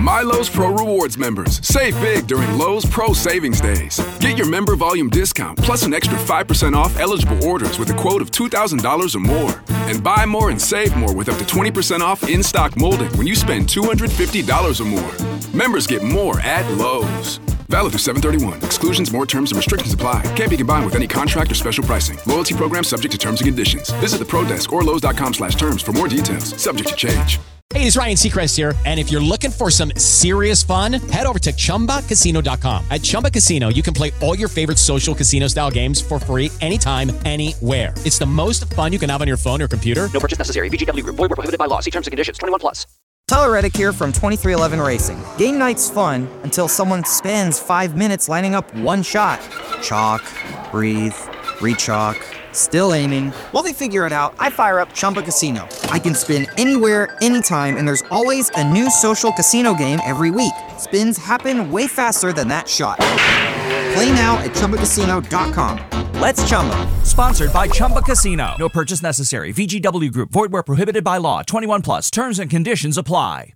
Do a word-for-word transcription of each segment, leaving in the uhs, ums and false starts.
My Lowe's Pro Rewards members. Save big during Lowe's Pro Savings Days. Get your member volume discount plus an extra five percent off eligible orders with a quote of two thousand dollars or more. And buy more and save more with up to twenty percent off in-stock molding when you spend two hundred fifty dollars or more. Members get more at Lowe's. Valid through seven thirty-one. Exclusions, more terms, and restrictions apply. Can't be combined with any contract or special pricing. Loyalty program subject to terms and conditions. Visit the Pro Desk or Lowe's.com slash terms for more details. Subject to change. Hey, it's Ryan Seacrest here. And if you're looking for some serious fun, head over to Chumba Casino dot com. At Chumba Casino, you can play all your favorite social casino-style games for free anytime, anywhere. It's the most fun you can have on your phone or computer. No purchase necessary. V G W Group. Void where prohibited by law. See terms and conditions. twenty-one plus. Tyler Reddick here from twenty-three eleven Racing. Game night's fun until someone spends five minutes lining up one shot. Chalk, breathe, re-chalk, still aiming. While they figure it out, I fire up Chumba Casino. I can spin anywhere, anytime, and there's always a new social casino game every week. Spins happen way faster than that shot. Play now at Chumba Casino dot com. Let's Chumba. Sponsored by Chumba Casino. No purchase necessary. V G W Group. Void where prohibited by law. twenty-one plus. Terms and conditions apply.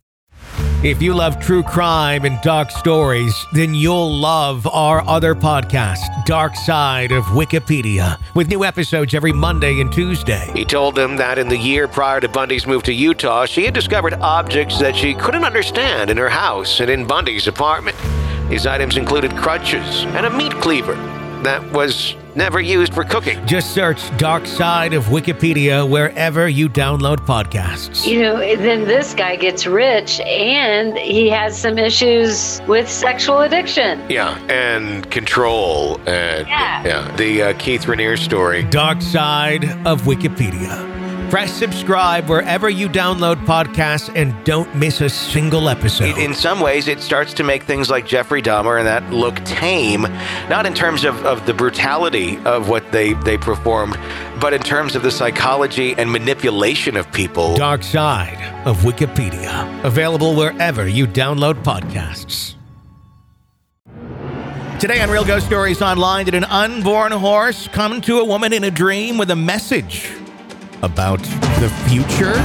If you love true crime and dark stories, then you'll love our other podcast, Dark Side of Wikipedia, with new episodes every Monday and Tuesday. He told them that in the year prior to Bundy's move to Utah, she had discovered objects that she couldn't understand in her house and in Bundy's apartment. These items included crutches and a meat cleaver that was never used for cooking. Just search Dark Side of Wikipedia wherever you download podcasts. You know, then this guy gets rich and he has some issues with sexual addiction. Yeah, and control. And, yeah. yeah. The uh, Keith Raniere story. Dark Side of Wikipedia. Press subscribe wherever you download podcasts and don't miss a single episode. In some ways, it starts to make things like Jeffrey Dahmer and that look tame, not in terms of, of the brutality of what they, they performed, but in terms of the psychology and manipulation of people. Dark Side of Wikipedia. Available wherever you download podcasts. Today on Real Ghost Stories Online, did an unborn horse come to a woman in a dream with a message about the future?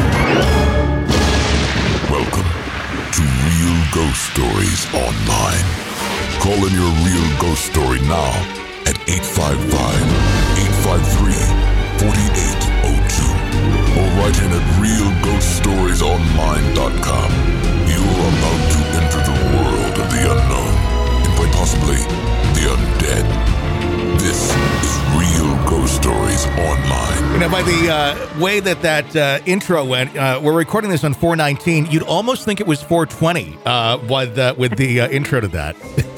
Welcome to Real Ghost Stories Online. Call in your real ghost story now at eight five five, eight five three, four eight zero two or write in at real ghost stories online dot com. You are about to enter the world of the unknown and quite possibly the undead. This is Real Ghost Stories Online. You know, by the uh, way that that uh, intro went, uh, we're recording this on four nineteen. You'd almost think it was four twenty uh, with, uh, with the uh, intro to that.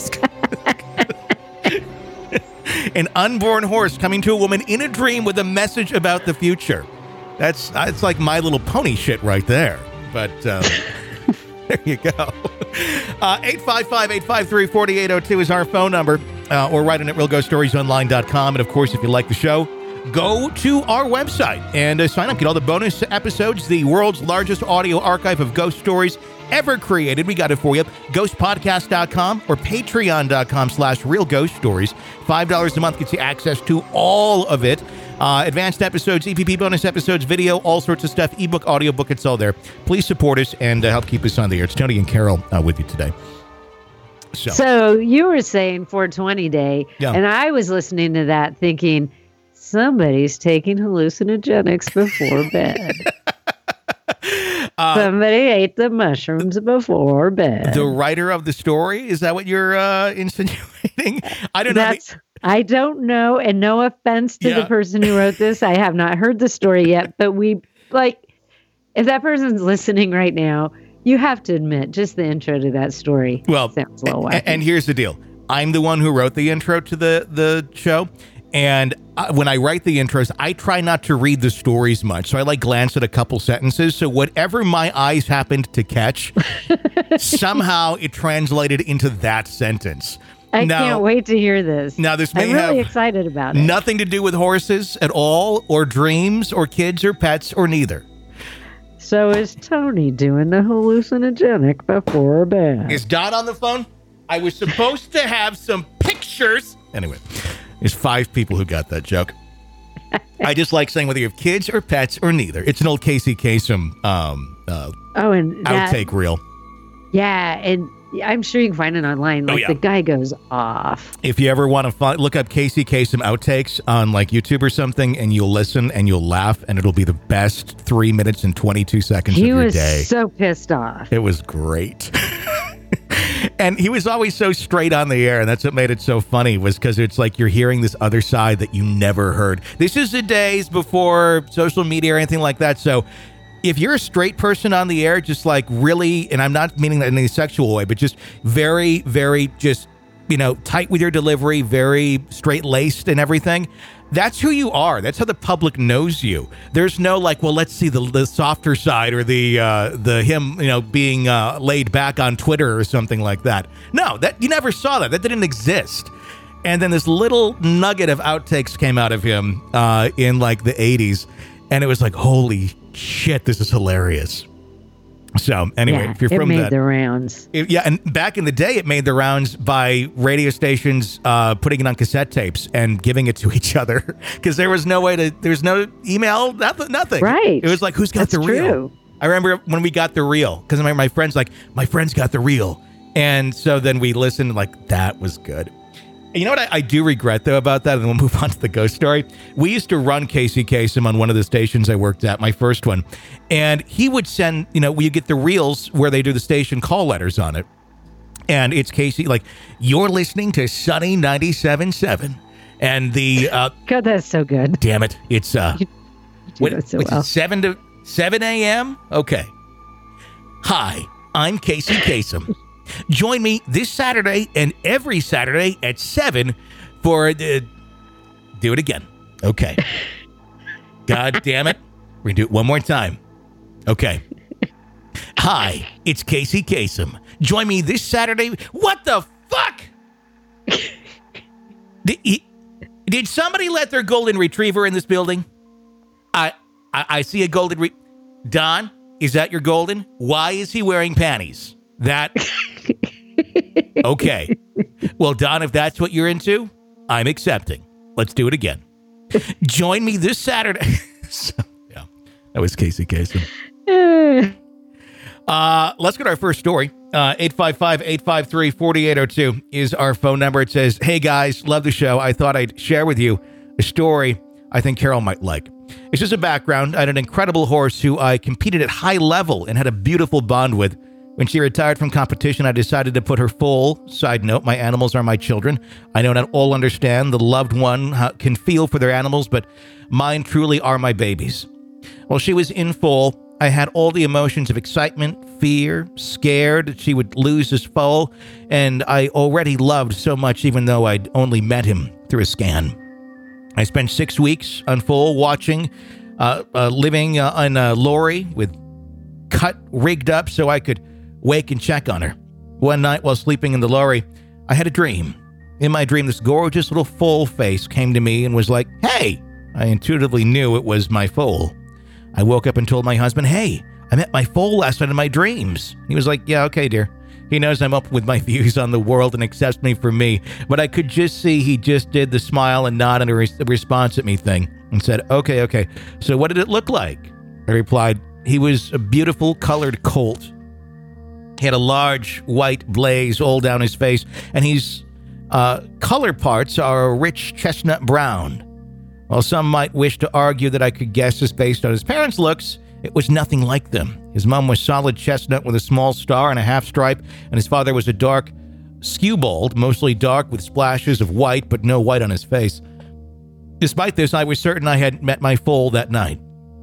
An unborn horse coming to a woman in a dream with a message about the future. That's it's like My Little Pony shit right there. But um, there you go. Uh, eight five five, eight five three, four eight zero two is our phone number. Uh, or write in at real ghost stories online dot com. And, of course, if you like the show, go to our website and uh, sign up. Get all the bonus episodes, the world's largest audio archive of ghost stories ever created. We got it for you. ghost podcast dot com or patreon dot com slash real ghost stories. five dollars a month gets you access to all of it. Uh, advanced episodes, E P P bonus episodes, video, all sorts of stuff, ebook, audiobook, it's all there. Please support us and uh, help keep us on the air. It's Tony and Carol uh, with you today. So. so you were saying four twenty day, yeah. And I was listening to that thinking, somebody's taking hallucinogenics before bed. uh, Somebody ate the mushrooms before bed. The writer of the story? Is that what you're uh, insinuating? I don't know. That's, the- I don't know, and no offense to yeah. the person who wrote this. I have not heard the story yet, but we, like, if that person's listening right now, you have to admit, just the intro to that story well, sounds a little wacky. And, and here's the deal. I'm the one who wrote the intro to the, the show. And I, when I write the intros, I try not to read the stories much. So I like glance at a couple sentences. So whatever my eyes happened to catch, somehow it translated into that sentence. I now, can't wait to hear this. Now this may I'm really have excited about it. Nothing to do with horses at all, or dreams, or kids, or pets, or neither. So is Tony doing the hallucinogenic before bed? Is Dot on the phone? I was supposed to have some pictures. Anyway, there's five people who got that joke. I just like saying whether you have kids or pets or neither. It's an old Casey Kasem um, uh, oh, and that, outtake reel. Yeah, and I'm sure you can find it online. Like, oh, yeah. the guy goes off. If you ever want to find, look up Casey Kasem outtakes on like YouTube or something, and you'll listen and you'll laugh, and it'll be the best three minutes and twenty-two seconds he of your was day. So pissed off. It was great. And he was always so straight on the air, and that's what made it so funny, was because it's like you're hearing this other side that you never heard. This is the days before social media or anything like that, so if you're a straight person on the air, just like really, and I'm not meaning that in any sexual way, but just very, very just, you know, tight with your delivery, very straight-laced and everything, that's who you are. That's how the public knows you. There's no like, well, let's see the the softer side or the uh, the him, you know, being uh, laid back on Twitter or something like that. No, that you never saw that. That didn't exist. And then this little nugget of outtakes came out of him uh, in like the eighties, and it was like, holy shit, this is hilarious. So anyway, yeah, if you're it from made that, the rounds. It, yeah, and back in the day, it made the rounds by radio stations uh, putting it on cassette tapes and giving it to each other because there was no way to. There's no email, nothing, nothing. Right. It was like, who's got That's the reel? true. I remember when we got the reel because my my friends like my friends got the reel, and so then we listened. Like that was good. You know what I, I do regret, though, about that? And then we'll move on to the ghost story. We used to run Casey Kasem on one of the stations I worked at, my first one. And he would send, you know, we get the reels where they do the station call letters on it. And it's Casey, like, you're listening to Sunny ninety-seven point seven. And the... Uh, God, that's so good. Damn it. It's... uh, you, you do it so well. seven to seven a.m.? Okay. Hi, I'm Casey Kasem. Join me this Saturday and every Saturday at seven for the... Uh, do it again. Okay. God damn it. We're going to do it one more time. Okay. Hi, it's Casey Kasem. Join me this Saturday. What the fuck? did, he, did somebody let their golden retriever in this building? I I, I see a golden... Re- Don, is that your golden? Why is he wearing panties? That... Okay. Well, Don, if that's what you're into, I'm accepting. Let's do it again. Join me this Saturday. So, yeah, that was Casey Kasem. Uh, let's go to our first story. Uh, eight five five, eight five three, four eight zero two is our phone number. It says, hey, guys, love the show. I thought I'd share with you a story I think Carol might like. It's just a background. I had an incredible horse who I competed at high level and had a beautiful bond with. When she retired from competition, I decided to put her full. Side note, my animals are my children. I know not all understand the loved one can feel for their animals, but mine truly are my babies. While she was in full, I had all the emotions of excitement, fear, scared that she would lose this foal, and I already loved so much even though I'd only met him through a scan. I spent six weeks on full watching, uh, uh, living uh, on a lorry with cut rigged up so I could wake and check on her. One night while sleeping in the lorry, I had a dream. In my dream, this gorgeous little foal face came to me and was like, hey! I intuitively knew it was my foal. I woke up and told my husband, hey, I met my foal last night in my dreams. He was like, yeah, okay, dear. He knows I'm up with my views on the world and accepts me for me, but I could just see he just did the smile and nod and a re- response at me thing and said, okay, okay, so what did it look like? I replied, he was a beautiful colored colt. He had a large white blaze all down his face, and his uh, color parts are a rich chestnut brown. While some might wish to argue that I could guess this based on his parents' looks, it was nothing like them. His mom was solid chestnut with a small star and a half stripe, and his father was a dark skewbald, mostly dark with splashes of white, but no white on his face. Despite this, I was certain I had met my foal that night.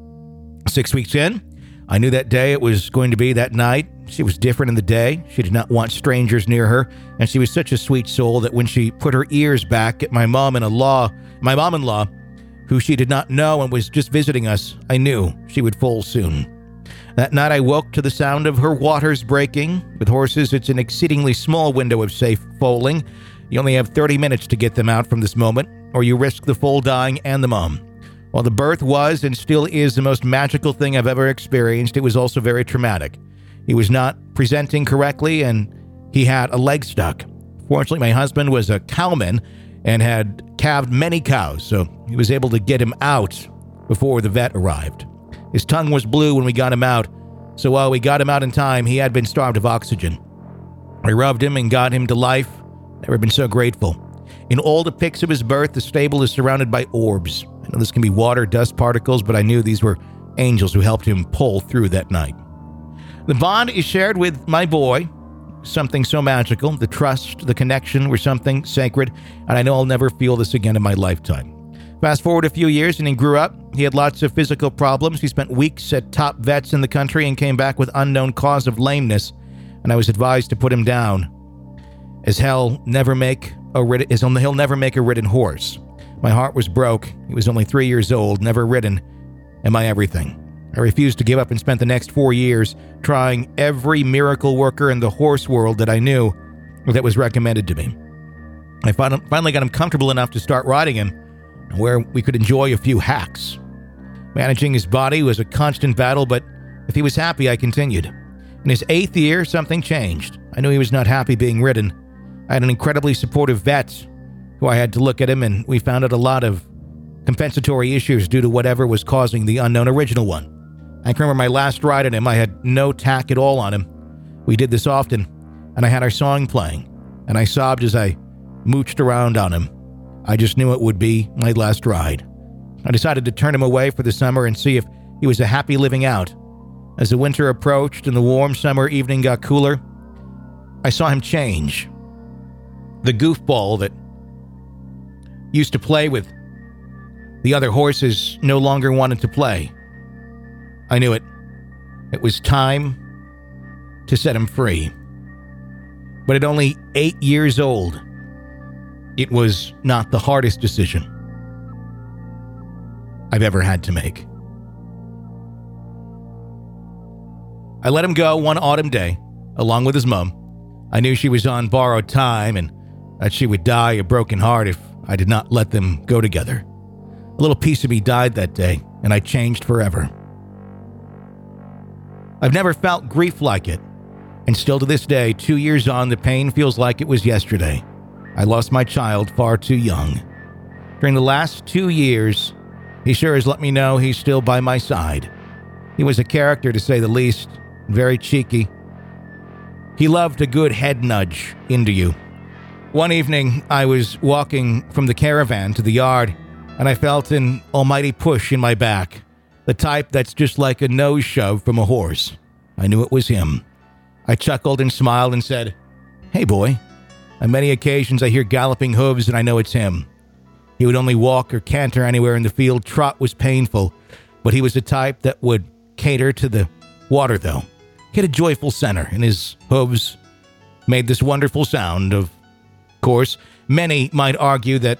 Six weeks in, I knew that day it was going to be that night. She was different in the day. She did not want strangers near her, and she was such a sweet soul that when she put her ears back at my mom-in-law, my mom-in-law, who she did not know and was just visiting us, I knew she would foal soon. That night I woke to the sound of her waters breaking. With horses, it's an exceedingly small window of safe foaling. You only have thirty minutes to get them out from this moment, or you risk the foal dying and the mom. While the birth was and still is the most magical thing I've ever experienced, it was also very traumatic. He was not presenting correctly, and he had a leg stuck. Fortunately, my husband was a cowman and had calved many cows, so he was able to get him out before the vet arrived. His tongue was blue when we got him out, so while we got him out in time, he had been starved of oxygen. I rubbed him and got him to life. Never been so grateful. In all the pics of his birth, the stable is surrounded by orbs. I know this can be water, dust particles, but I knew these were angels who helped him pull through that night. The bond is shared with my boy, something so magical. The trust, the connection were something sacred, and I know I'll never feel this again in my lifetime. Fast forward a few years and he grew up. He had lots of physical problems. He spent weeks at top vets in the country and came back with unknown cause of lameness, and I was advised to put him down, as hell never make a rid- as he'll never make a ridden horse. My heart was broke. He was only three years old, never ridden, and my everything. I refused to give up and spent the next four years trying every miracle worker in the horse world that I knew that was recommended to me. I finally got him comfortable enough to start riding him, where we could enjoy a few hacks. Managing his body was a constant battle, but if he was happy, I continued. In his eighth year, something changed. I knew he was not happy being ridden. I had an incredibly supportive vet who I had to look at him, and we found out a lot of compensatory issues due to whatever was causing the unknown original one. I can remember my last ride on him, I had no tack at all on him. We did this often, and I had our song playing, and I sobbed as I mooched around on him. I just knew it would be my last ride. I decided to turn him away for the summer and see if he was a happy living out. As the winter approached and the warm summer evening got cooler, I saw him change. The goofball that used to play with the other horses no longer wanted to play. I knew it. It was time to set him free. But at only eight years old, it was not the hardest decision I've ever had to make. I let him go one autumn day, along with his mom. I knew she was on borrowed time and that she would die a broken heart if I did not let them go together. A little piece of me died that day, and I changed forever. I've never felt grief like it, and still to this day, two years on, the pain feels like it was yesterday. I lost my child far too young. During the last two years, he sure has let me know he's still by my side. He was a character, to say the least, very cheeky. He loved a good head nudge into you. One evening, I was walking from the caravan to the yard, and I felt an almighty push in my back, the type that's just like a nose shove from a horse. I knew it was him. I chuckled and smiled and said, "Hey, boy." On many occasions, I hear galloping hooves and I know it's him. He would only walk or canter anywhere in the field. Trot was painful, but he was the type that would cater to the water, though. He had a joyful center, and his hooves made this wonderful sound. Of course, many might argue that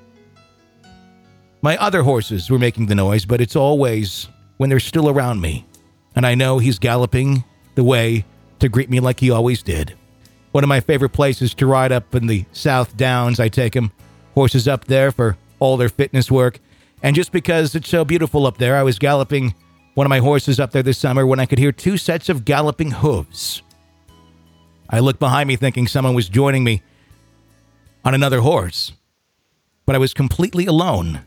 my other horses were making the noise, but it's always when they're still around me, and I know he's galloping the way to greet me like he always did. One of my favorite places to ride up in the South Downs, I take him. Horses up there for all their fitness work. And just because it's so beautiful up there, I was galloping one of my horses up there this summer when I could hear two sets of galloping hooves. I looked behind me thinking someone was joining me on another horse, but I was completely alone.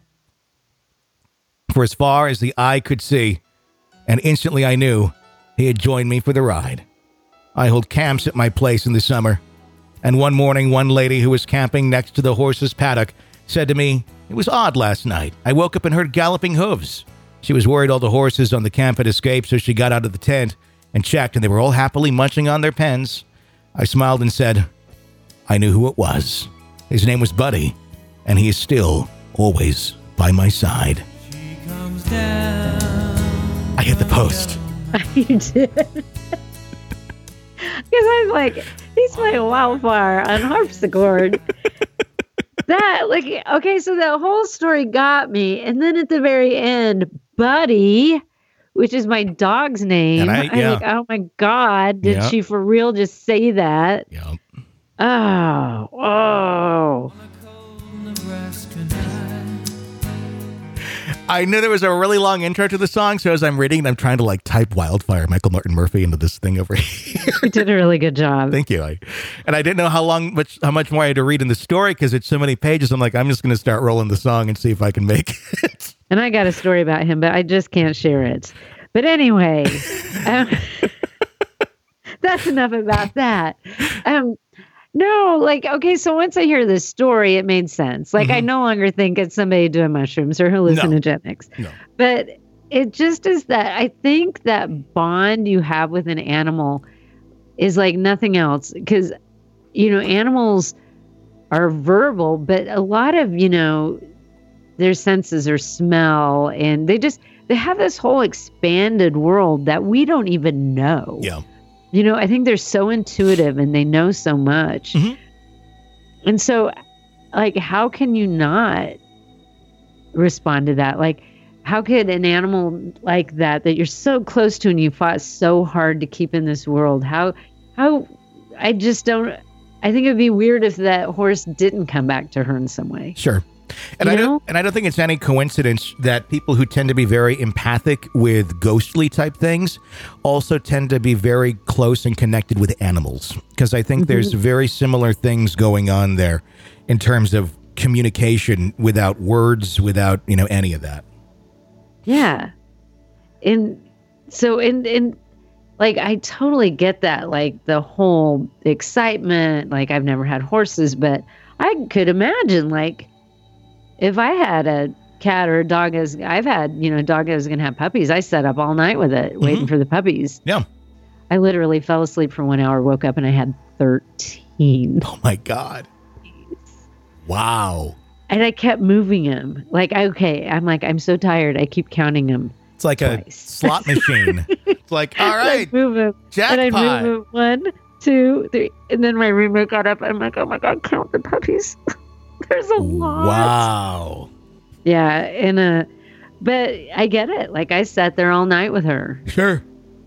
For as far as the eye could see, and instantly I knew he had joined me for the ride. I hold camps at my place in the summer, and one morning one lady who was camping next to the horse's paddock said to me, "It was odd last night. I woke up and heard galloping hooves." She was worried all the horses on the camp had escaped, so she got out of the tent and checked, and they were all happily munching on their pens. I smiled and said, I knew who it was. His name was Buddy, and he is still always by my side. She comes down. I hit the post. You did. Because I was like, he's playing Wildfire on harpsichord. That, like, okay, so that whole story got me. And then at the very end, Buddy, which is my dog's name. I, yeah. I'm like, oh my God, did yep. she for real just say that? Yep. Oh, oh. I knew there was a really long intro to the song, so as I'm reading, I'm trying to like type Wildfire, Michael Martin Murphey into this thing over here. You did a really good job. Thank you. I, and I didn't know how long, much, how much more I had to read in the story because it's so many pages. I'm like, I'm just going to start rolling the song and see if I can make it. And I got a story about him, but I just can't share it. But anyway, um, that that's enough about that. Um, no, like, okay, so once I hear this story, it made sense. Like, mm-hmm. I no longer think it's somebody doing mushrooms or hallucinogenics. No. No. But it just is that I think that bond you have with an animal is like nothing else. Because, you know, animals are verbal, but a lot of, you know, their senses are smell, and they just, they have this whole expanded world that we don't even know. Yeah. You know, I think they're so intuitive and they know so much. Mm-hmm. And so, like, how can you not respond to that? Like, how could an animal like that, that you're so close to and you fought so hard to keep in this world, how, how, I just don't, I think it'd be weird if that horse didn't come back to her in some way. Sure. And you I know? don't and I don't think it's any coincidence that people who tend to be very empathic with ghostly type things also tend to be very close and connected with animals. Because I think mm-hmm. there's very similar things going on there in terms of communication without words, without, you know, any of that. Yeah. And so in in like, I totally get that, like the whole excitement, like I've never had horses, but I could imagine, like, if I had a cat or a dog, as I've had, you know, a dog that was going to have puppies, I sat up all night with it, mm-hmm. waiting for the puppies. Yeah. I literally fell asleep for one hour, woke up, and I had thirteen. Oh, my God. Wow. And I kept moving them. Like, okay, I'm like, I'm so tired. I keep counting them. It's like twice. A slot machine. It's like, all right, I'd move them. Jackpot. And I'd move them one, two, three. And then my roommate got up. I'm like, oh, my God, count the puppies. There's a lot. Wow. Yeah, and uh, but I get it. Like, I sat there all night with her. Sure.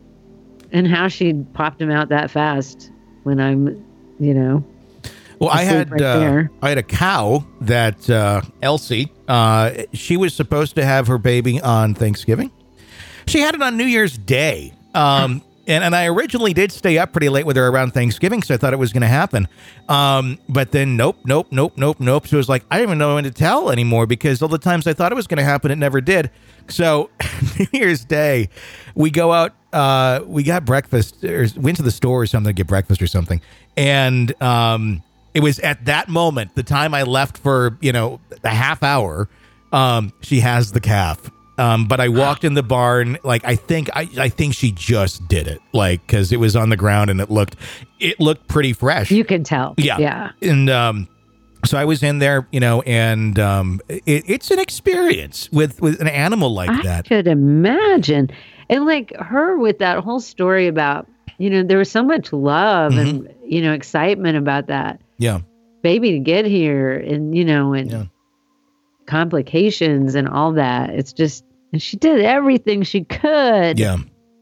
And how she popped them out that fast when I'm, you know. Well, I had right uh, I had a cow that uh, Elsie. Uh, she was supposed to have her baby on Thanksgiving. She had it on New Year's Day. Um, And and I originally did stay up pretty late with her around Thanksgiving because I thought it was going to happen. Um, but then nope, nope, nope, nope, nope. So it was like, I don't even know when to tell anymore because all the times I thought it was going to happen, it never did. So New Year's Day, we go out, uh, we got breakfast, or went to the store or something to get breakfast or something. And um, it was at that moment, the time I left for, you know, a half hour, um, she has the calf. Um, but I walked in the barn, like, I think, I, I think she just did it, like, cause it was on the ground and it looked, it looked pretty fresh. You can tell. Yeah. Yeah. And, um, so I was in there, you know, and, um, it, it's an experience with, with an animal like I that. I could imagine. And like her with that whole story about, you know, there was so much love mm-hmm. and, you know, excitement about that. Yeah. Baby to get here and, you know, and yeah. complications and all that. It's just, and she did everything she could. Yeah.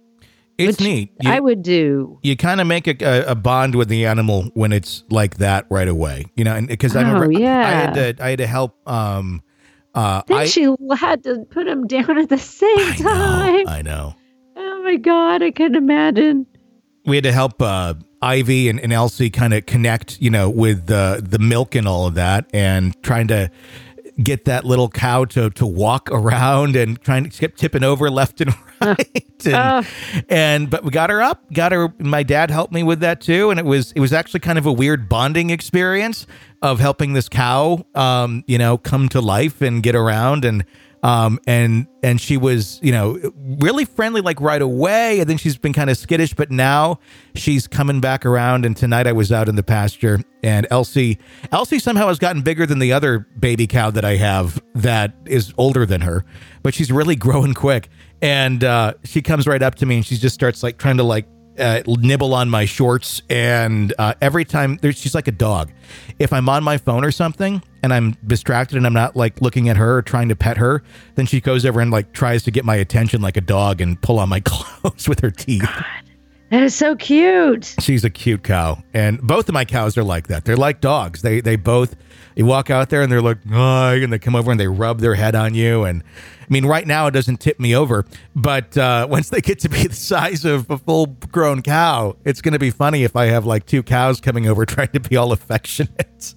It's neat. You, I would do. You kind of make a, a bond with the animal when it's like that right away, you know, and because I remember oh, yeah. I had to, I had to help. Um, uh, then I, she had to put him down at the same I time. Know, I know. Oh my God. I couldn't imagine. We had to help, uh, Ivy and, and Elsie kind of connect, you know, with uh, the milk and all of that and trying to get that little cow to, to walk around and trying to keep tipping over left and right. and, uh, and, but we got her up, got her. My dad helped me with that too. And it was, it was actually kind of a weird bonding experience of helping this cow, um, you know, come to life and get around. And, um, and, and she was, you know, really friendly, like right away. And then she's been kind of skittish, but now she's coming back around. And tonight I was out in the pasture and Elsie, Elsie somehow has gotten bigger than the other baby cow that I have that is older than her, but she's really growing quick. And, uh, she comes right up to me and she just starts like trying to like, Uh, nibble on my shorts, and uh, every time there, she's like a dog. If I'm on my phone or something and I'm distracted and I'm not like looking at her or trying to pet her, then she goes over and like tries to get my attention like a dog and pull on my clothes with her teeth. God, that is so cute. She's a cute cow, and both of my cows are like that. They're like dogs. They they both. You walk out there and they're like, oh, and they come over and they rub their head on you. And I mean, right now it doesn't tip me over, but uh, once they get to be the size of a full-grown cow, it's going to be funny if I have like two cows coming over trying to be all affectionate.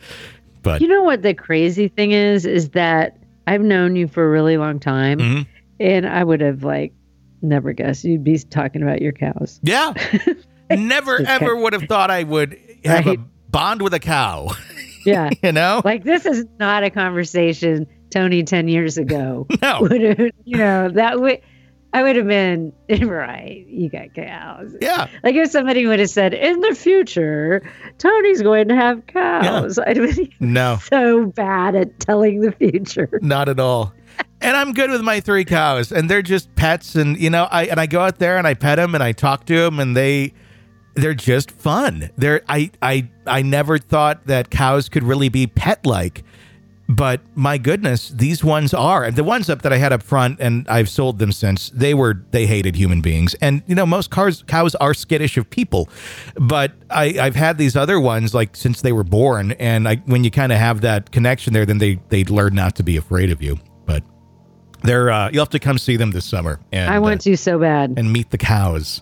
But you know what the crazy thing is, is that I've known you for a really long time, mm-hmm. and I would have like never guessed you'd be talking about your cows. Yeah. never, Just ever kidding. would have thought I would have Right. a bond with a cow. Yeah. You know? Like, this is not a conversation Tony ten years ago. No. Would have, you know, that would, I would have been, right, you got cows. Yeah. Like if somebody would have said, in the future, Tony's going to have cows. I'd have been No. so bad at telling the future. Not at all. And I'm good with my three cows, and they're just pets. And you know, I and I go out there and I pet them and I talk to them, and they they're just fun. They're I I I never thought that cows could really be pet like, but my goodness, these ones are. And the ones up that I had up front, and I've sold them since, they were they hated human beings. And you know, most cars cows are skittish of people, but I I've had these other ones like since they were born, and I when you kind of have that connection there, then they they learn not to be afraid of you. But they're uh, you'll have to come see them this summer. And, I want uh, to so bad. and meet the cows.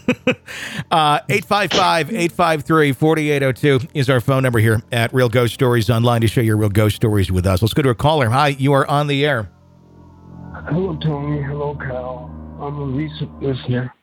uh, eight five five, eight five three, four eight zero two is our phone number here at Real Ghost Stories Online to share your real ghost stories with us. Let's go to a caller. Hi, you are on the air. Hello, Tony. Hello, Cal. I'm a recent listener.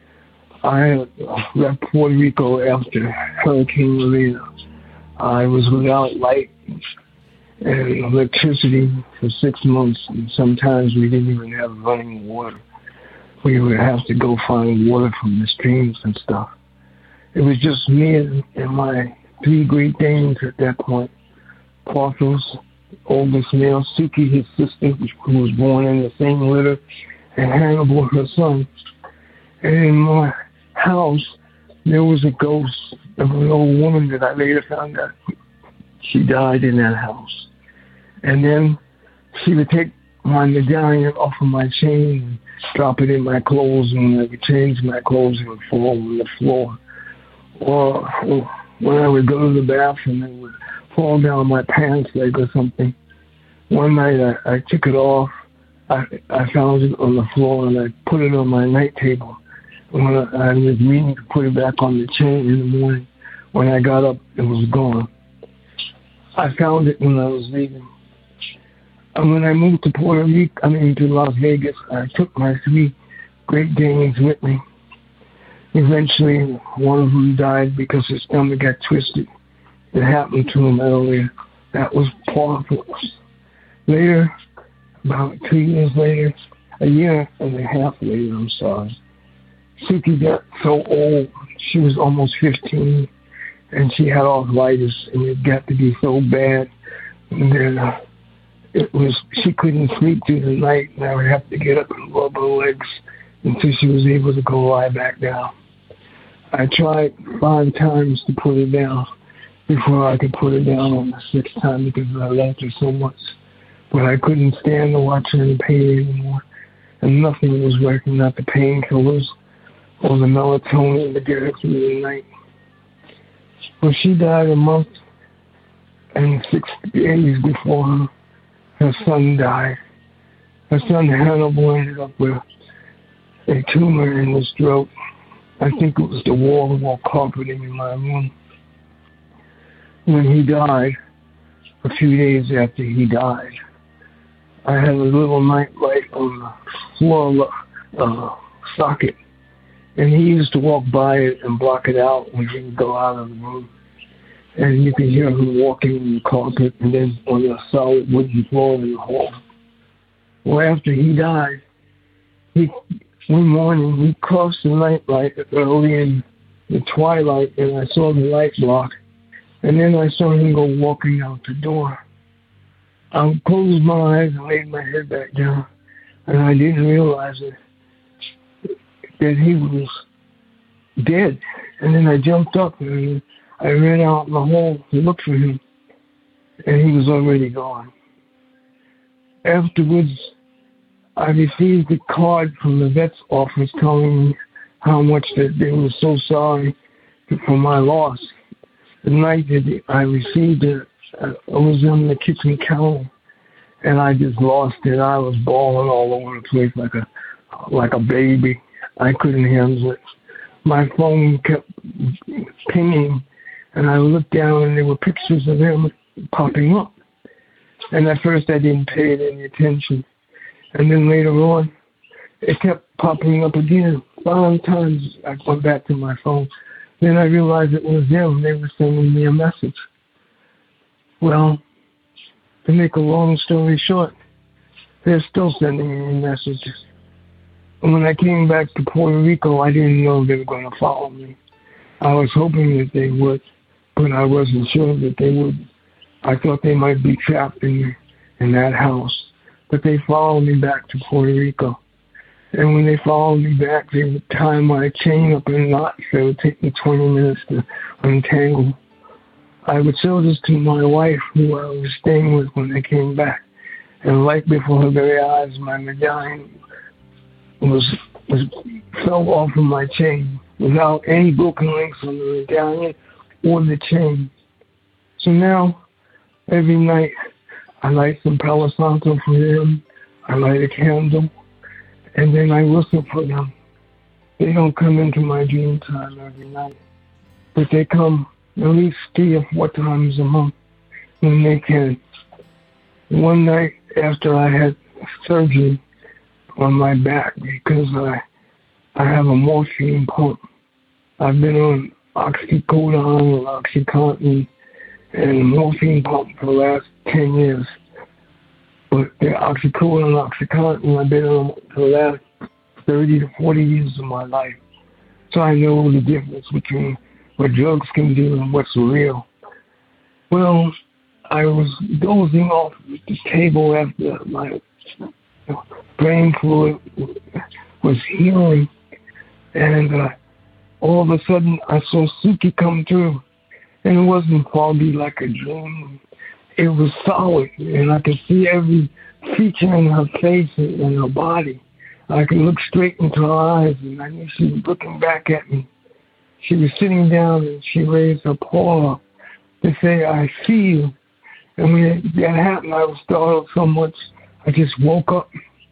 I left Puerto Rico after Hurricane Maria. I was without light and electricity for six months, and sometimes we didn't even have running water. We would have to go find water from the streams and stuff. It was just me and, and my three Great Danes at that point. Porthos, oldest male, Suki, his sister, who was born in the same litter, and Hannibal, her son. And in my house, there was a ghost of an old woman that I later found out she died in that house. And then she would take my medallion off of my chain and drop it in my clothes, and when I would change my clothes, it would fall on the floor. Or, or when I would go to the bathroom, it would fall down my pants leg or something. One night I, I took it off. I, I found it on the floor, and I put it on my night table. And when I, I was meaning to put it back on the chain in the morning, when I got up, it was gone. I found it when I was leaving. And when I moved to Puerto Rico, I mean to Las Vegas, I took my three Great Danes with me. Eventually, one of them died because his stomach got twisted. It happened to him earlier. That was Porthos. Later, about two years later, a year and a half later, I'm sorry, Suki got so old, she was almost fifteen, and she had arthritis, and it got to be so bad that uh, it was, she couldn't sleep through the night, and I would have to get up and rub her legs until she was able to go lie back down. I tried five times to put her down before I could put her down on the sixth time because I loved her so much. But I couldn't stand to watch her in pain anymore, and nothing was working, not the painkillers or the melatonin to get her through the night. Well, she died a month and six days before her, her son died. Her son Hannibal ended up with a tumor in his throat. I think it was the wall-to-wall carpeting in my room. When he died, a few days after he died, I had a little night light on the floor uh, socket, and he used to walk by it and block it out when he would go out of the room. And you could hear him walking on the carpet and then on the solid wooden floor in the hall. Well, after he died, he one morning we crossed the night light early in the twilight, and I saw the light block, and then I saw him go walking out the door. I closed my eyes and laid my head back down, and I didn't realize it, that he was dead. And then I jumped up and I ran out in the hall to look for him, and he was already gone. Afterwards, I received a card from the vet's office telling me how much that they were so sorry for my loss. The night that I received it, I was on the kitchen counter, and I just lost it. I was bawling all over the place like a like a baby. I couldn't handle it. My phone kept pinging, and I looked down, and there were pictures of him popping up. And at first, I didn't pay it any attention. And then later on, it kept popping up again. Five times I went back to my phone, Then I realized it was them. They were sending me a message. Well, to make a long story short, they're still sending me messages. And when I came back to Puerto Rico, I didn't know they were going to follow me. I was hoping that they would, but I wasn't sure that they would. I thought they might be trapped in in that house. But they followed me back to Puerto Rico. And when they followed me back, they would tie my chain up in knots. It would take me twenty minutes to untangle. I would show this to my wife, who I was staying with when they came back. And right before her very eyes, my medallion was, was fell off of my chain without any broken links on the medallion or the chain. So now, every night, I light some Palo Santo for them. I light a candle. And then I listen for them. They don't come into my dream time every night. But they come at least three or four times a month when they can. One night after I had surgery on my back because I I have a morphine pump. I've been on oxycodone and oxycontin and a morphine pump for the last ten years. But the oxycodone and oxycontin I've been on for the last thirty to forty years of my life. So I know the difference between what drugs can do and what's real. Well, I was dozing off the table after my brain fluid was healing, and uh, all of a sudden I saw Suki come through, and it wasn't foggy like a dream. It was solid, and I could see every feature in her face and her body. I could look straight into her eyes, and I knew she was looking back at me. She was sitting down, and she raised her paw up to say, "I see you." And when that happened, I was startled so much, I just woke up.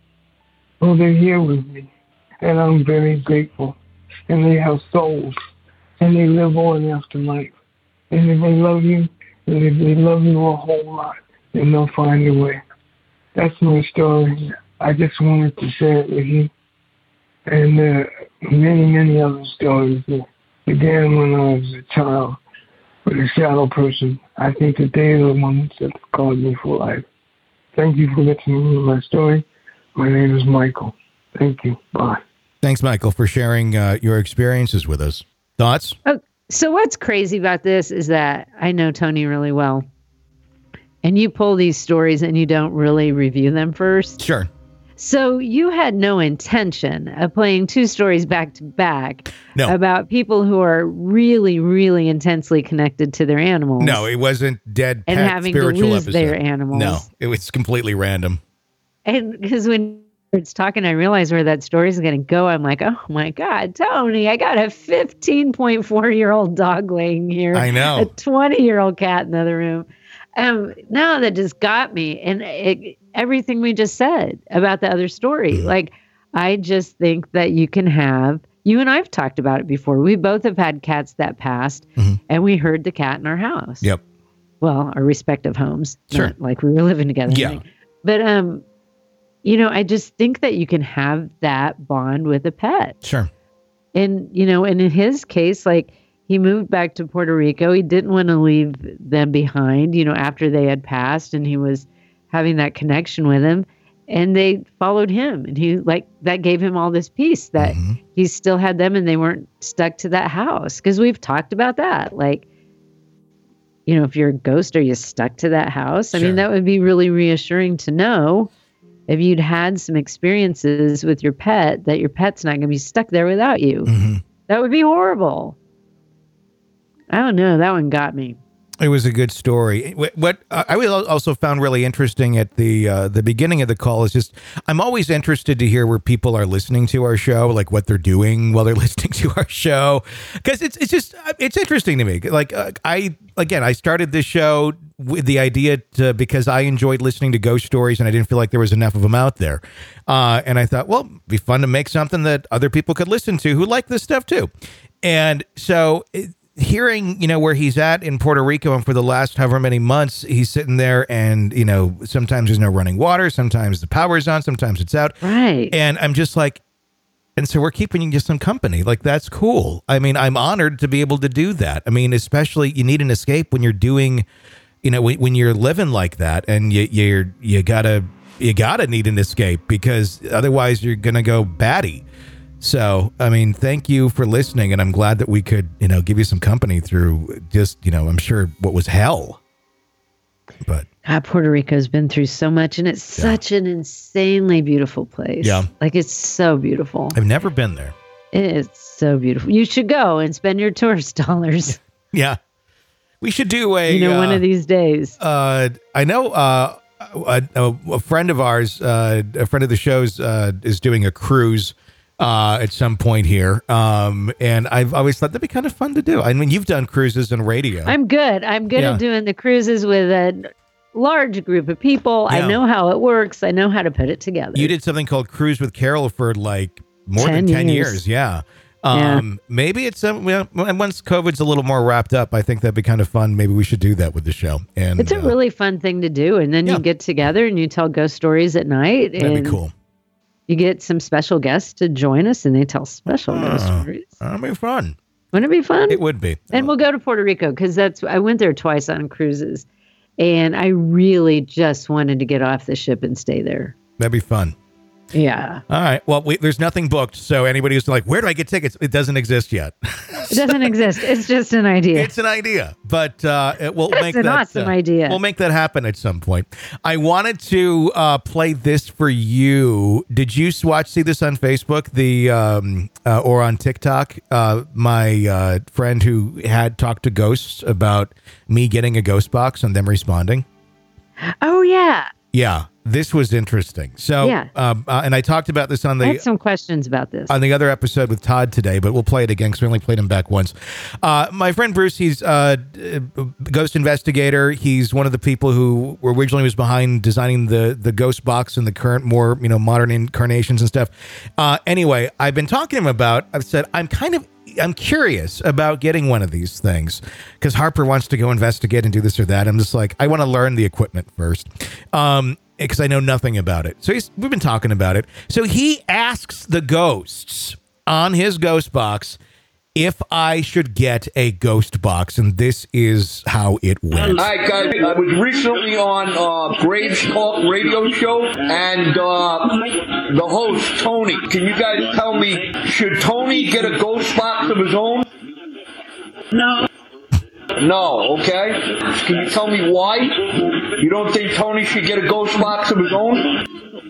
Well, they're here with me, and I'm very grateful. And they have souls, and they live on after life. And if they love you, and if they love you a whole lot, then they'll find a way. That's my story. I just wanted to share it with you. And uh, many, many other stories that began when I was a child with a shadow person. I think that they are the ones that called me for life. Thank you for listening to my story. My name is Michael. Thank you. Bye. Thanks, Michael, for sharing uh, your experiences with us. Thoughts? Oh, so what's crazy about this is that I know Tony really well. And you pull these stories and you don't really review them first. Sure. So you had no intention of playing two stories back to back no. about people who are really, really intensely connected to their animals. No, it wasn't dead pet and having spiritual to lose episode. their animals. No, it was completely random. And because when it's talking, I realize where that story is going to go. I'm like, oh my God, Tony, I got a fifteen point four year old dog laying here. I know. A twenty year old cat in the other room. Um, no, that just got me. And it, everything we just said about the other story, mm-hmm. like, I just think that you can have, you and I've talked about it before. We both have had cats that passed, mm-hmm. and we heard the cat in our house. Yep. Well, our respective homes. Sure. Not like we were living together. Yeah. Right? But, um, you know, I just think that you can have that bond with a pet. Sure. And, you know, and in his case, like, he moved back to Puerto Rico. He didn't want to leave them behind, you know, after they had passed, and he was having that connection with them, and they followed him. And he, like, that gave him all this peace that mm-hmm. he still had them and they weren't stuck to that house. Because we've talked about that. Like, you know, if you're a ghost, are you stuck to that house? I Sure. mean, that would be really reassuring to know if you'd had some experiences with your pet, that your pet's not going to be stuck there without you. Mm-hmm. That would be horrible. I don't know. That one got me. It was a good story. What, what uh, I also found really interesting at the uh, the beginning of the call is just, I'm always interested to hear where people are listening to our show, like what they're doing while they're listening to our show, because it's it's just it's interesting to me. Like uh, I again, I started this show with the idea to, because I enjoyed listening to ghost stories and I didn't feel like there was enough of them out there, uh, and I thought, well, it'd be fun to make something that other people could listen to who like this stuff too, and so. It, Hearing, you know, where he's at in Puerto Rico, and for the last however many months, he's sitting there and, you know, sometimes there's no running water, sometimes the power's on, sometimes it's out. Right. And I'm just like, And so we're keeping you some company. Like, that's cool. I mean, I'm honored to be able to do that. I mean, especially you need an escape when you're doing, you know, when, when you're living like that, and you you're you gotta you gotta need an escape, because otherwise you're gonna go batty. So, I mean, thank you for listening, and I'm glad that we could, you know, give you some company through just, you know, I'm sure what was hell. But God, Puerto Rico's been through so much, and it's yeah. such an insanely beautiful place. Yeah. Like, it's so beautiful. I've never been there. It is so beautiful. You should go and spend your tourist dollars. Yeah. We should do a, you know, uh, one of these days. Uh, I know uh, a, a, a friend of ours, uh, a friend of the show's, uh, is doing a cruise uh, at some point here. Um, and I've always thought that'd be kind of fun to do. I mean, you've done cruises and radio. I'm good. I'm good Yeah. at doing the cruises with a large group of people. Yeah. I know how it works. I know how to put it together. You did something called Cruise with Carol for like more ten than ten years. years. Yeah. Um, Yeah. Maybe it's um, well, once COVID's a little more wrapped up, I think that'd be kind of fun. Maybe we should do that with the show. And It's a uh, really fun thing to do. And then Yeah. you get together and you tell ghost stories at night. that'd and be cool. You get some special guests to join us and they tell special ghost Uh, stories. That'd be fun. Wouldn't it be fun? It would be. And we'll go to Puerto Rico because that's I went there twice on cruises, and I really just wanted to get off the ship and stay there. That'd be fun. Yeah, All right. Well, we, there's nothing booked. So anybody who's like, where do I get tickets? It doesn't exist yet. it doesn't exist. It's just an idea. It's an idea, but uh, it will It's make an that awesome uh, idea. We'll make that happen at some point. I wanted to uh, play this for you. Did you watch see this on Facebook, the um, uh, or on TikTok? Uh, my uh, friend who had talked to ghosts about me getting a ghost box and them responding. Oh yeah. Yeah, this was interesting. So, Yeah. um, uh, and I talked about this on I the had some questions about this. on the other episode with Todd today, but we'll play it again because we only played him back once. Uh, my friend Bruce, he's uh, a ghost investigator. He's one of the people who originally was behind designing the the ghost box and the current more you know modern incarnations and stuff. Uh, anyway, I've been talking to him about. I've said I'm kind of. I'm curious about getting one of these things because Harper wants to go investigate and do this or that. I'm just like, I want to learn the equipment first. Um, because I know nothing about it. So he's, we've been talking about it. So he asks the ghosts on his ghost box if I should get a ghost box, and this is how it went. Hi guys, I was recently on uh, Graves Talk radio show, and uh, the host Tony. Can you guys tell me, should Tony get a ghost box of his own? No. No, okay. Can you tell me why? You don't think Tony should get a ghost box of his own?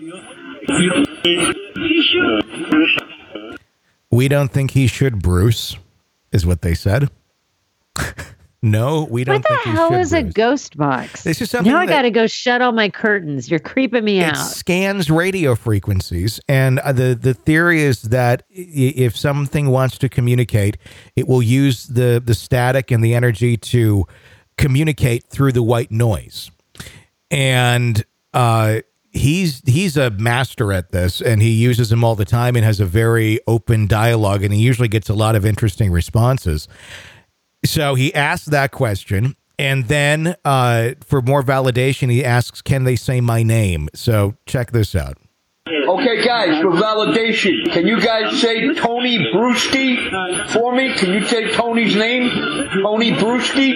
He should. We don't think he should, Bruce, is what they said. No, we don't what think the he hell should, is a Bruce. ghost box? This is something now I that- got to go shut all my curtains. You're creeping me It out. scans radio frequencies, and uh, the the theory is that i- if something wants to communicate, it will use the the static and the energy to communicate through the white noise. And uh, he's he's a master at this, and he uses them all the time and has a very open dialogue, and he usually gets a lot of interesting responses. So he asks that question. And then uh, for more validation, he asks, can they say my name? So check this out. Okay, guys, for validation, can you guys say Tony Brewski for me? Can you say Tony's name? Tony Brewski?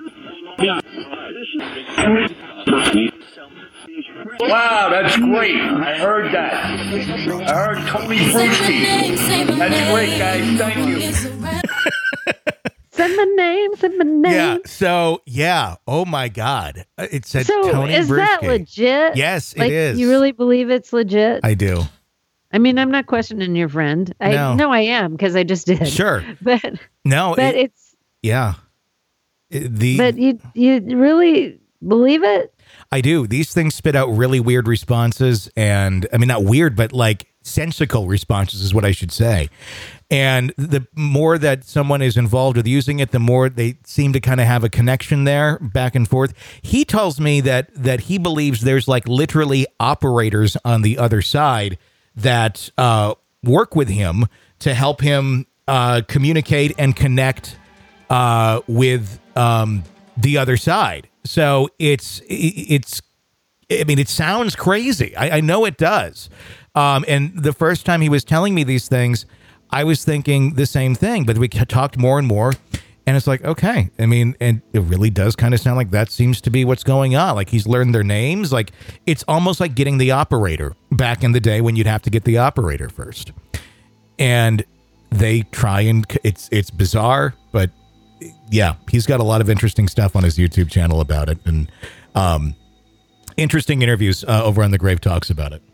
Wow, that's great. I heard that. I heard Tony Brewski. That's great, guys. Thank you. Send my name, send my name. Yeah. So, yeah. Oh, my God. It said So Tony is that Brewski. legit? Yes, it like, is. You really believe it's legit? I do. I mean, I'm not questioning your friend. I No. know I am because I just did. Sure. But No. but it- it's yeah. It- the but you you really believe it? I do. These things spit out really weird responses. And I mean, not weird, but like sensical responses is what I should say. And the more that someone is involved with using it, the more they seem to kind of have a connection there back and forth. He tells me that that he believes there's like literally operators on the other side that uh, work with him to help him uh, communicate and connect uh, with um, the other side. So it's it's I mean, it sounds crazy. I, I know it does. Um, and the first time he was telling me these things, I was thinking the same thing, but we talked more and more. And it's like, okay, I mean, and it really does kind of sound like that seems to be what's going on. Like he's learned their names. Like it's almost like getting the operator back in the day when you'd have to get the operator first. And they try and it's it's bizarre, but yeah, he's got a lot of interesting stuff on his YouTube channel about it, and um, interesting interviews uh, over on the Grave Talks about it.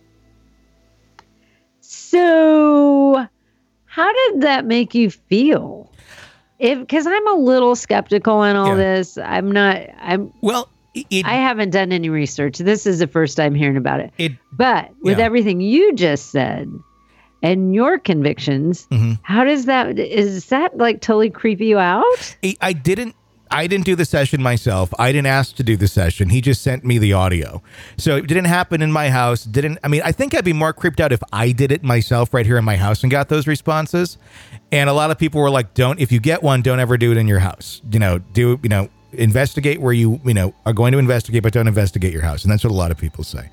So, how did that make you feel? If because I'm a little skeptical in all yeah. this. I'm not. I'm well. It, I haven't done any research. This is the first time hearing about it. it but with yeah. everything you just said and your convictions, mm-hmm. how does that? Is that like totally creep you out? I, I didn't. I didn't do the session myself. I didn't ask to do the session. He just sent me the audio. So it didn't happen in my house. Didn't, I mean, I think I'd be more creeped out if I did it myself right here in my house and got those responses. And a lot of people were like, don't, if you get one, don't ever do it in your house. You know, do, you know, investigate where you, you know, are going to investigate, but don't investigate your house. And that's what a lot of people say.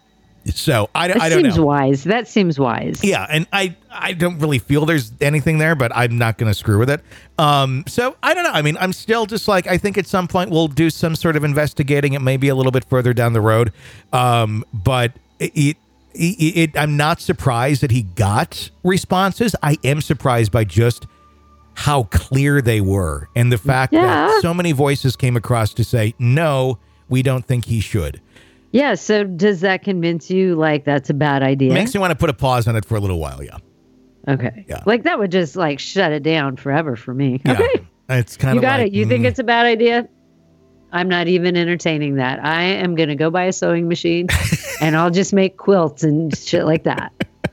So I, that I don't know. That seems wise. That seems wise. Yeah, and I, I don't really feel there's anything there, but I'm not going to screw with it. Um, so I don't know. I mean, I'm still just like, I think at some point we'll do some sort of investigating. It may be a little bit further down the road, um, but it, it, it, it, I'm not surprised that he got responses. I am surprised by just how clear they were, and the fact yeah. that so many voices came across to say, no, we don't think he should. Yeah, so does that convince you like that's a bad idea? Makes me want to put a pause on it for a little while, yeah. Okay. Yeah. Like that would just like shut it down forever for me. Yeah. Okay. It's kind you of got like, it. You mm. think it's a bad idea? I'm not even entertaining that. I am going to go buy a sewing machine and I'll just make quilts and shit like that.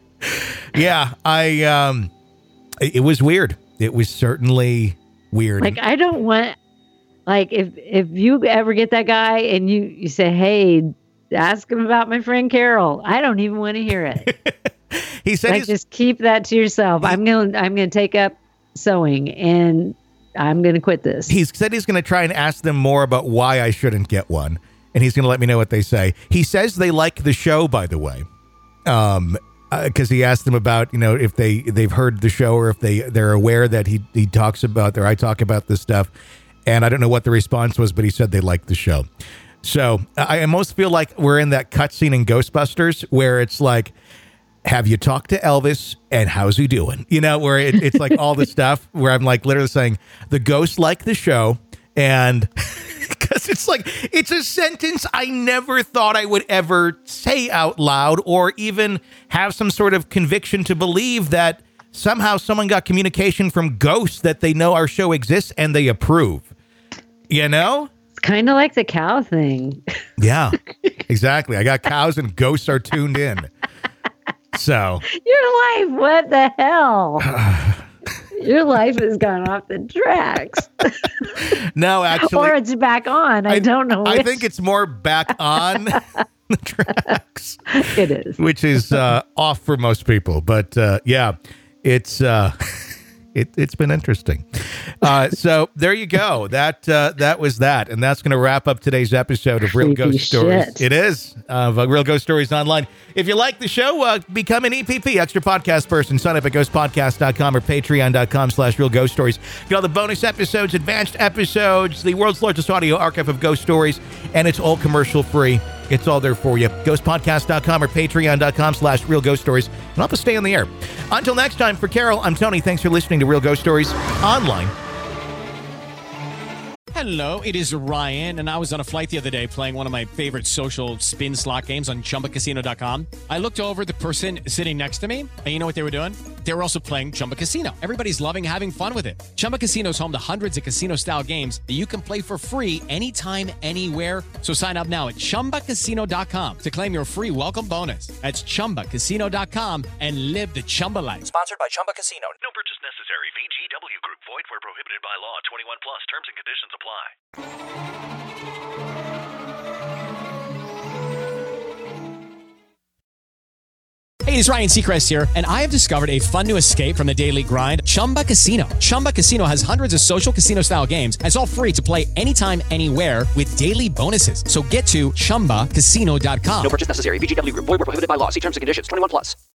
Yeah, I um it, it was weird. It was certainly weird. Like I don't want like if if you ever get that guy and you you say, "Hey, ask him about my friend Carol." I don't even want to hear it. He said, like, just keep that to yourself. He, I'm gonna, I'm gonna take up sewing, and I'm gonna quit this. He said he's gonna try and ask them more about why I shouldn't get one, and he's gonna let me know what they say. He says they like the show, by the way, um, because uh, he asked them about, you know, if they they've heard the show or if they they're aware that he he talks about or I talk about this stuff, and I don't know what the response was, but he said they like the show. So I almost feel like we're in that cutscene in Ghostbusters where it's like, have you talked to Elvis and how's he doing? You know, where it, it's like all the stuff where I'm like literally saying the ghosts like the show. And because it's like, it's a sentence I never thought I would ever say out loud or even have some sort of conviction to believe that somehow someone got communication from ghosts that they know our show exists and they approve, you know? Kind of like the cow thing. Yeah, exactly. I got cows and ghosts are tuned in. So your life, what the hell? Your life has gone off the tracks. No, actually, or it's back on. I, I don't know. I which. think it's more back on the tracks. It is, which is uh, off for most people. But uh, yeah, it's. Uh, It, it's been interesting. Uh, so there you go. That uh, that was that. And that's going to wrap up today's episode of Real Creepy Ghost Stories. shit. It is. Of uh, Real Ghost Stories Online. If you like the show, uh, become an E P P, Extra Podcast Person. Sign up at ghost podcast dot com or patreon dot com slash Real Ghost Stories. Get all the bonus episodes, advanced episodes, the world's largest audio archive of ghost stories, and it's all commercial free. It's all there for you. ghost podcast dot com or patreon dot com slash Real Ghost Stories. And help us stay on the air. Until next time, for Carol, I'm Tony. Thanks for listening to Real Ghost Stories Online. Hello, it is Ryan, and I was on a flight the other day playing one of my favorite social spin slot games on chumba casino dot com. I looked over at the person sitting next to me, and you know what they were doing? They were also playing Chumba Casino. Everybody's loving having fun with it. Chumba Casino is home to hundreds of casino-style games that you can play for free anytime, anywhere. So sign up now at chumba casino dot com to claim your free welcome bonus. That's chumba casino dot com and live the Chumba life. Sponsored by Chumba Casino. No purchase necessary. V G W Group. Void where prohibited by law. twenty-one plus. Terms and conditions apply. Hey, Hey, it's Ryan Seacrest here, and I have discovered a fun new escape from the daily grind, Chumba Casino. Chumba Casino has hundreds of social casino-style games, and it's all free to play anytime, anywhere with daily bonuses. So get to chumba casino dot com. No purchase necessary. V G W Group. Void where prohibited by law. See terms and conditions. twenty-one plus.